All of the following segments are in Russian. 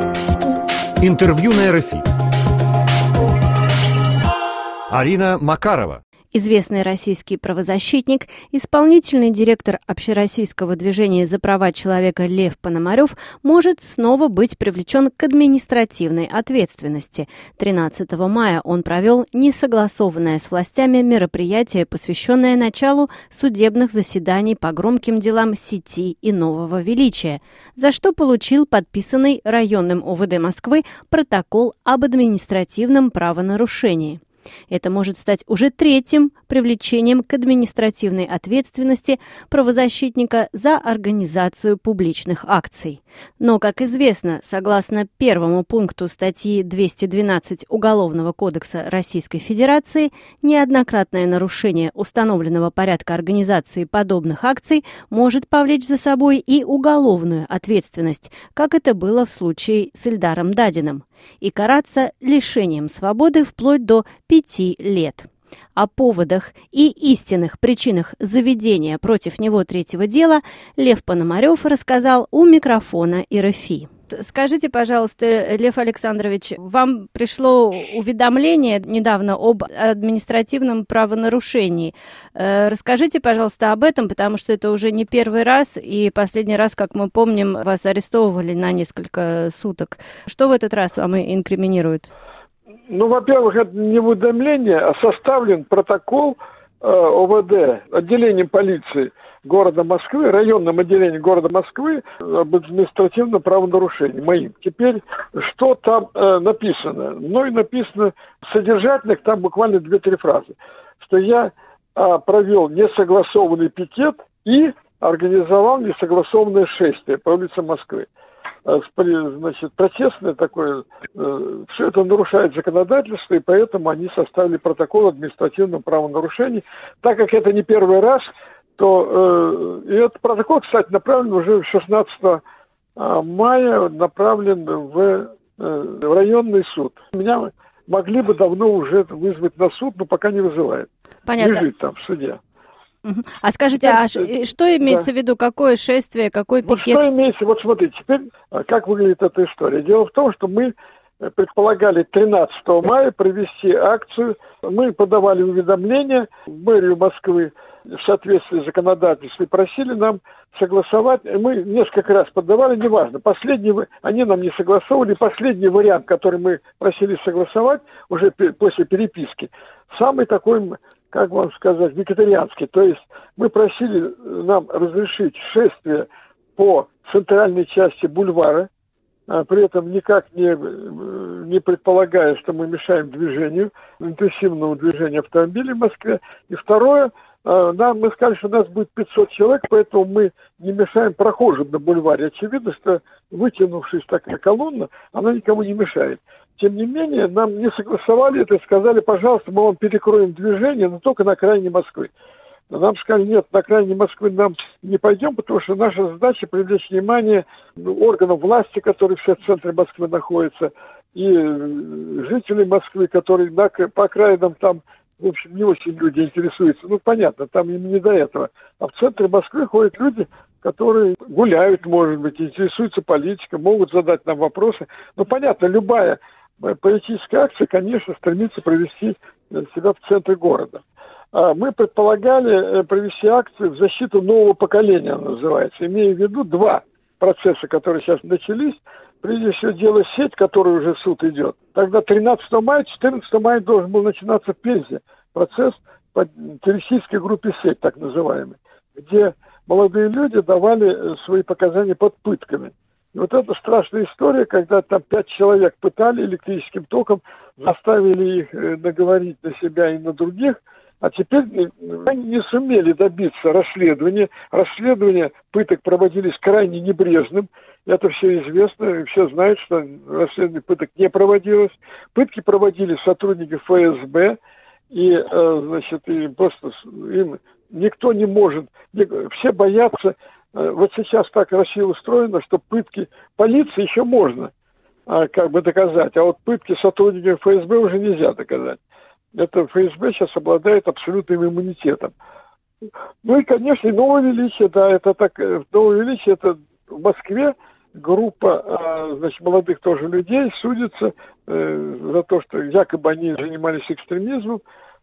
Интервью на РФИ. Арина Макарова. Известный российский правозащитник, исполнительный директор общероссийского движения за права человека Лев Пономарев может снова быть привлечен к административной ответственности. 13 мая он провел несогласованное с властями мероприятие, посвященное началу судебных заседаний по громким делам сети и Нового Величия, за что получил подписанный районным ОВД Москвы протокол об административном правонарушении. Это может стать уже третьим привлечением к административной ответственности правозащитника за организацию публичных акций. Но, как известно, согласно первому пункту статьи 212 Уголовного кодекса Российской Федерации, неоднократное нарушение установленного порядка организации подобных акций может повлечь за собой и уголовную ответственность, как это было в случае с Эльдаром Дадиным, и караться лишением свободы вплоть до 5 лет. О поводах и истинных причинах заведения против него третьего дела Лев Пономарев рассказал у микрофона РФИ. Скажите, пожалуйста, Лев Александрович, вам пришло уведомление недавно об административном правонарушении. Расскажите, пожалуйста, об этом, потому что это уже не первый раз, и последний раз, как мы помним, вас арестовывали на несколько суток. Что в этот раз вам инкриминируют? Ну, во-первых, это не уведомление, а составлен протокол ОВД, отделением полиции города Москвы, районным отделением города Москвы об административном правонарушении моим. Теперь, что там написано? Мной написано содержательных, там буквально 2-3 фразы, что я провел несогласованный пикет и организовал несогласованное шествие по улице Москвы. Значит, протестное такое, все это нарушает законодательство, и поэтому они составили протокол административного правонарушения. Так как это не первый раз, то и этот протокол, кстати, направлен уже 16 мая, направлен в районный суд. Меня могли бы давно уже вызвать на суд, но пока не вызывают. Понятно. Лежит там в суде. А скажите, что имеется в виду, какое шествие, какой пикет? Вот что имеется, вот смотрите, теперь как выглядит эта история. Дело в том, что мы предполагали 13 мая провести акцию. Мы подавали уведомления в мэрию Москвы в соответствии с законодательством и просили нам согласовать. Мы несколько раз подавали, неважно. Они нам не согласовали. Последний вариант, который мы просили согласовать, уже после переписки, самый такой, как вам сказать, вегетарианский. То есть мы просили нам разрешить шествие по центральной части бульвара, при этом никак не предполагая, что мы мешаем движению, интенсивному движению автомобилей в Москве. И второе, мы сказали, что у нас будет 500 человек, поэтому мы не мешаем прохожим на бульваре. Очевидно, что вытянувшись такая колонна, она никому не мешает. Тем не менее, нам не согласовали это и сказали, пожалуйста, мы вам перекроем движение, но только на окраине Москвы. Но нам сказали, нет, на окраине Москвы нам не пойдем, потому что наша задача привлечь внимание органов власти, которые все в центре Москвы находятся, и жителей Москвы, которые по окраинам там, в общем, не очень люди интересуются. Ну, понятно, там им не до этого. А в центре Москвы ходят люди, которые гуляют, может быть, интересуются политикой, могут задать нам вопросы. Ну, понятно, любая политическая акция, конечно, стремится провести себя в центре города. Мы предполагали провести акцию в защиту нового поколения, она называется, имея в виду 2 процесса, которые сейчас начались. Прежде всего, дело сеть, которой уже суд идет. Тогда 13 мая, 14 мая должен был начинаться в Пензе процесс по террористической группе сеть, так называемый, где молодые люди давали свои показания под пытками. И вот это страшная история, когда там 5 человек пытали электрическим током, заставили их наговорить на себя и на других, а теперь они не сумели добиться расследования. Расследования пыток проводились крайне небрежным. Это все известно, все знают, что расследование пыток не проводилось. Пытки проводили сотрудники ФСБ, и, значит, и просто им никто не может, все боятся. Вот сейчас так Россия устроена, что пытки полиции еще можно как бы доказать, а вот пытки сотрудников ФСБ уже нельзя доказать. Это ФСБ сейчас обладает абсолютным иммунитетом. Ну и, конечно, и Новое Величие, да, это так, Новое Величие, это в Москве, группа, значит, молодых тоже людей судится за то, что якобы они занимались экстремизмом,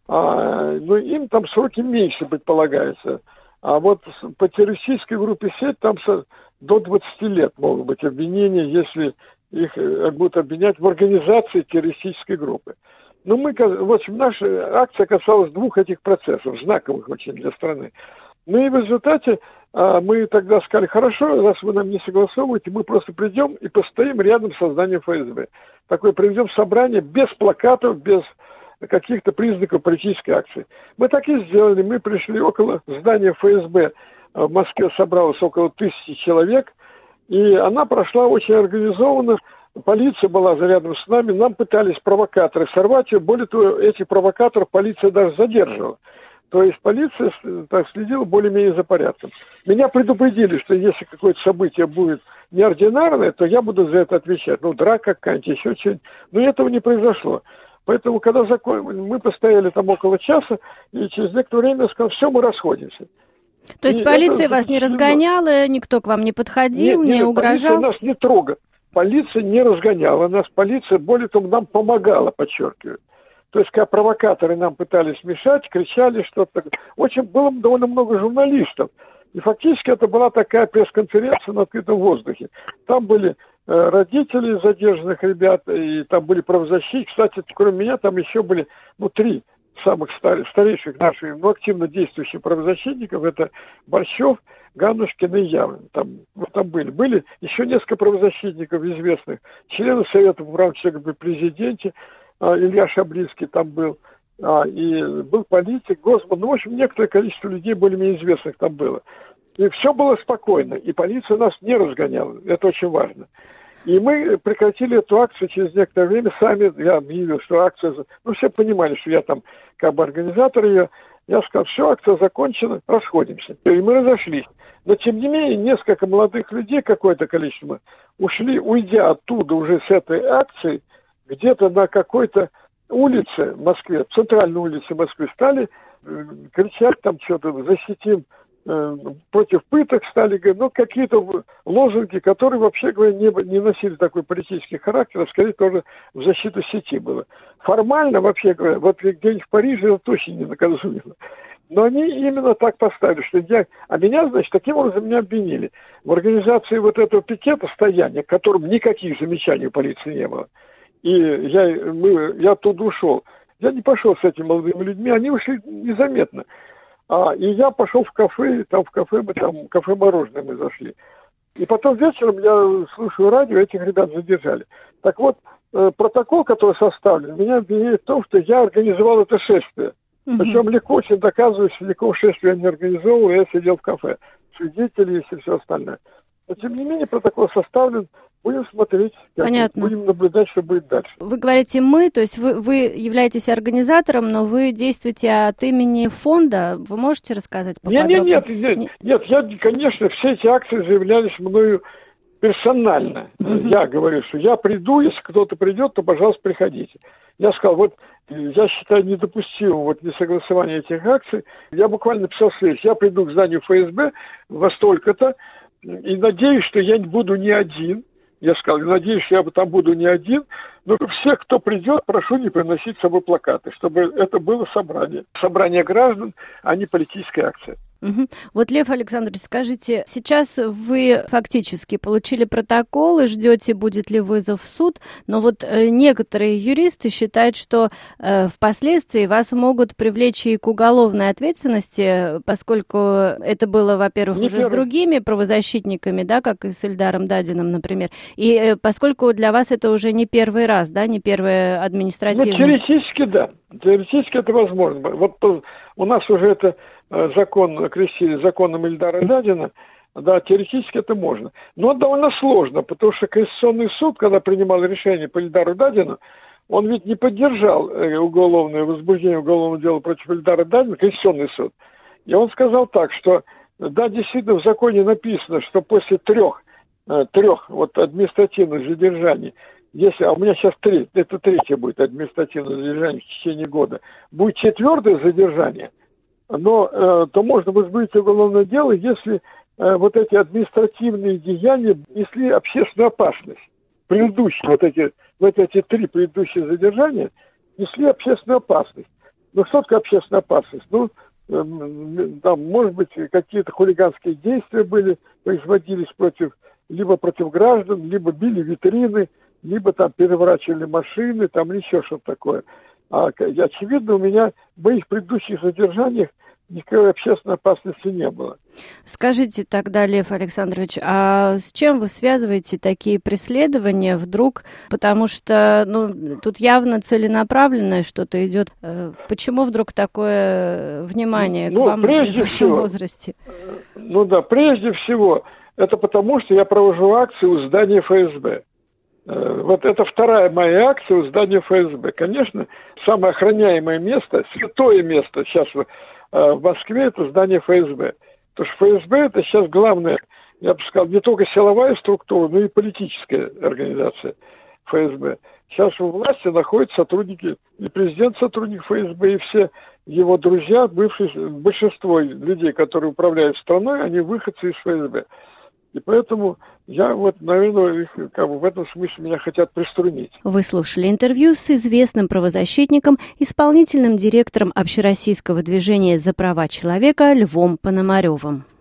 но им там сроки меньше предполагается. А вот по террористической группе «Сеть» там до 20 лет могут быть обвинения, если их будут обвинять в организации террористической группы. Ну, в общем, наша акция касалась двух этих процессов, знаковых очень для страны. Ну и в результате мы тогда сказали: хорошо, раз вы нам не согласовываете, мы просто придем и постоим рядом с зданием ФСБ. Такое проведем собрание без плакатов, без каких-то признаков политической акции. Мы так и сделали. Мы пришли около здания ФСБ. В Москве собралось около 1000 человек. И она прошла очень организованно. Полиция была рядом с нами. Нам пытались провокаторы сорвать ее. Более того, этих провокаторов полиция даже задерживала. То есть полиция так следила более-менее за порядком. Меня предупредили, что если какое-то событие будет неординарное, то я буду за это отвечать. Ну, драка какая-нибудь, еще что-нибудь. Но этого не произошло. Поэтому, когда мы постояли там около часа, и через некоторое время я сказал: все, мы расходимся. То есть полиция вас не разгоняла, никто к вам не подходил, не угрожал? Полиция нас не трогала. Полиция не разгоняла нас. Полиция, более того, нам помогала, подчеркиваю. То есть, когда провокаторы нам пытались мешать, кричали что-то. Очень было довольно много журналистов. И фактически это была такая пресс-конференция на открытом воздухе. Там были родители задержанных ребят, и там были правозащитники. Кстати, кроме меня, там еще были 3 самых старейших наших, активно действующих правозащитников. Это Борщев, Ганушкин и я. Там были. Были еще несколько правозащитников известных, члены Совета по правам человека при президенте, Илья Шаблицкий там был, и был политик, Госман. В общем, некоторое количество людей более-менее известных там было. И все было спокойно, и полиция нас не разгоняла. Это очень важно. И мы прекратили эту акцию через некоторое время. Сами я объявил, что акция... все понимали, что я там как бы организатор ее. Я сказал: все, акция закончена, расходимся. И мы разошлись. Но, тем не менее, несколько молодых людей, какое-то количество, ушли, уйдя оттуда уже с этой акции, где-то на какой-то улице в Москве, центральной улице Москвы, стали кричать там что-то: защитим против пыток, стали говорить, какие-то лозунги, которые, вообще говоря, не носили такой политический характер, а скорее тоже в защиту сети было. Формально, вообще говоря, вот где-нибудь в Париже это точно не наказуемо. Но они именно так поставили, что меня, значит, таким образом меня обвинили. В организации вот этого пикета, стояния, к которому никаких замечаний у полиции не было. И я оттуда ушел. Я не пошел с этими молодыми людьми, они ушли незаметно. И я пошел в кафе, кафе «Мороженое» мы зашли. И потом вечером я слушаю радио, этих ребят задержали. Так вот, протокол, который составлен, меня обвиняют в том, что я организовал это шествие. Причем легко очень доказываю, что никакого шествия я не организовывал, я сидел в кафе. Свидетели и все остальное. Но, тем не менее, протокол составлен. Будем смотреть, будем наблюдать, что будет дальше. Вы говорите «мы», то есть вы являетесь организатором, но вы действуете от имени фонда. Вы можете рассказать поподробнее? Нет, я, конечно, все эти акции заявлялись мною персонально. Я говорю, что я приду, если кто-то придет, то, пожалуйста, приходите. Я сказал, я считаю недопустимым несогласование этих акций. Я буквально написал следующее: я приду к зданию ФСБ во столько-то, и надеюсь, что я не буду не один. Я сказал: надеюсь, что я там буду не один, но всех, кто придет, прошу не приносить с собой плакаты, чтобы это было собрание граждан, а не политическая акция. Вот, Лев Александрович, скажите, сейчас вы фактически получили протокол и ждете, будет ли вызов в суд, но некоторые юристы считают, что впоследствии вас могут привлечь и к уголовной ответственности, поскольку это было, во-первых, уже с другими правозащитниками, да, как и с Эльдаром Дадиным, например, и поскольку для вас это уже не первый раз, да, не первое административное... Теоретически, да. Теоретически это возможно. У нас уже это закон окрестили законом Эльдара Дадина, да, теоретически это можно. Но это довольно сложно, потому что Конституционный суд, когда принимал решение по Эльдару Дадину, он ведь не поддержал уголовное возбуждение уголовного дела против Эльдара Дадина, Конституционный суд. И он сказал так, что да, действительно в законе написано, что после трех административных задержаний, а у меня сейчас это третье будет административное задержание в течение года, будет 4-е задержание, то можно возбудить уголовное дело, если вот эти административные деяния несли общественную опасность. Предыдущие, эти 3 предыдущие задержания несли общественную опасность. Ну, что такое общественная опасность? Ну, там, может быть, какие-то хулиганские действия производились либо против граждан, либо били витрины, либо там переворачивали машины, там еще что-то такое. Очевидно, у меня в моих предыдущих задержаниях никакой общественной опасности не было. Скажите тогда, Лев Александрович, а с чем вы связываете такие преследования вдруг? Потому что, тут явно целенаправленное что-то идет. Почему вдруг такое внимание к вам в вашем возрасте? Прежде всего, это потому, что я провожу акцию у здания ФСБ. Вот это вторая моя акция у здания ФСБ. Конечно, самое охраняемое место, святое место сейчас в Москве, это здание ФСБ. Потому что ФСБ это сейчас главная, я бы сказал, не только силовая структура, но и политическая организация ФСБ. Сейчас у власти находятся сотрудники, и президент сотрудник ФСБ, и все его друзья, большинство людей, которые управляют страной, они выходцы из ФСБ. И поэтому я наверное, в этом смысле меня хотят приструнить. Вы слушали интервью с известным правозащитником, исполнительным директором Общероссийского движения за права человека Львом Пономаревым.